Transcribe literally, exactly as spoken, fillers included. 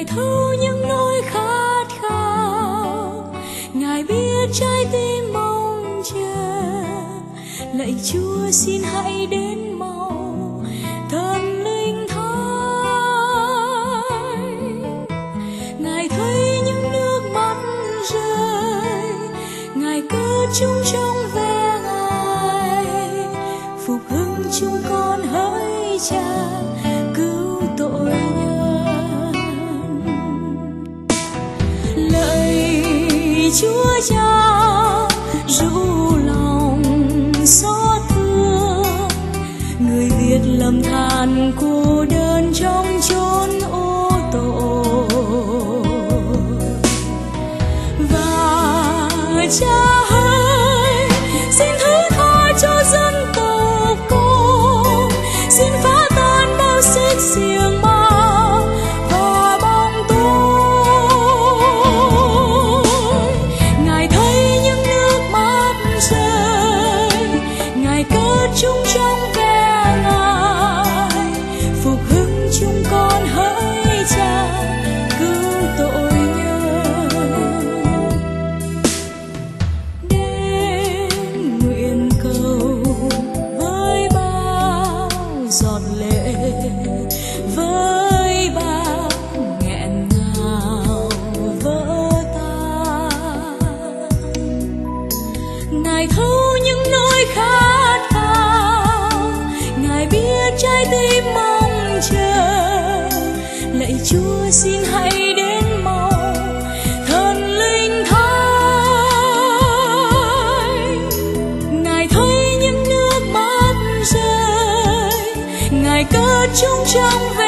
Ngài thấu những nỗi khát khao, Ngài biết trái tim mong chờ. Lạy Chúa xin hãy đến mau, thần linh thánh. Ngài thấy những nước mắt rơi, Ngài cất chúng trong ve Ngài, phục hưng chúng con hỡi Cha cứu tội nhân. Lạy Chúa Cha ru lòng xót thương, người Việt lầm than cô đơn trong chốn ô tội. Và Cha ơi, xin thứ tha cho dân tộc con, xin phá tan bao xích xiềng màu và bóng tối. Ngài thấy những nước mắt rơi, Ngài cất chúng trong ve Ngài, phục hưng chúng con hỡi Cha cứu tội nhân. Đến nguyện cầu với bao giọt lệ, với bao nghẹn ngào vỡ tan. Ngài thấu những nỗi khát khao, Ngài biết trái tim mong chờ. Lạy Chúa xin hãy đến mau, thần linh thánh. Ngài thấy những nước mắt rơi, Ngài cất chúng trong